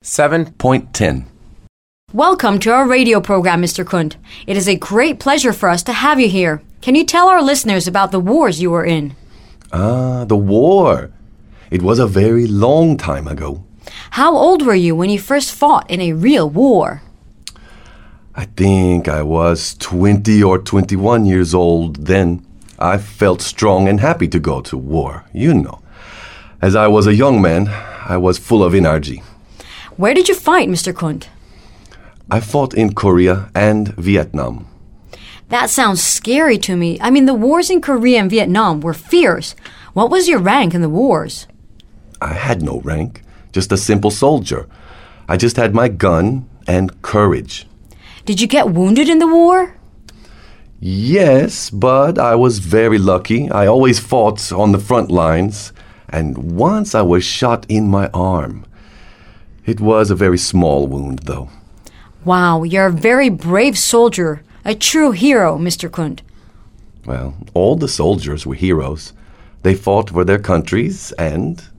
7.10. Welcome to our radio program, Mr. Kunt. It is a great pleasure for us to have you here. Can you tell our listeners about the wars you were in? The war. It was a very long time ago. How old were you when you first fought in a real war? I think I was 20 or 21 years old then. I felt strong and happy to go to war, you know. As I was a young man, I was full of energy. Where did you fight, Mr. Kunt? I fought in Korea and Vietnam. That sounds scary to me. I mean, the wars in Korea and Vietnam were fierce. What was your rank in the wars? I had no rank, just a simple soldier. I just had my gun and courage. Did you get wounded in the war? Yes, but I was very lucky. I always fought on the front lines, and once I was shot in my arm. It was a very small wound, though. Wow, you're a very brave soldier. A true hero, Mr. Kunt. Well, all the soldiers were heroes. They fought for their countries, and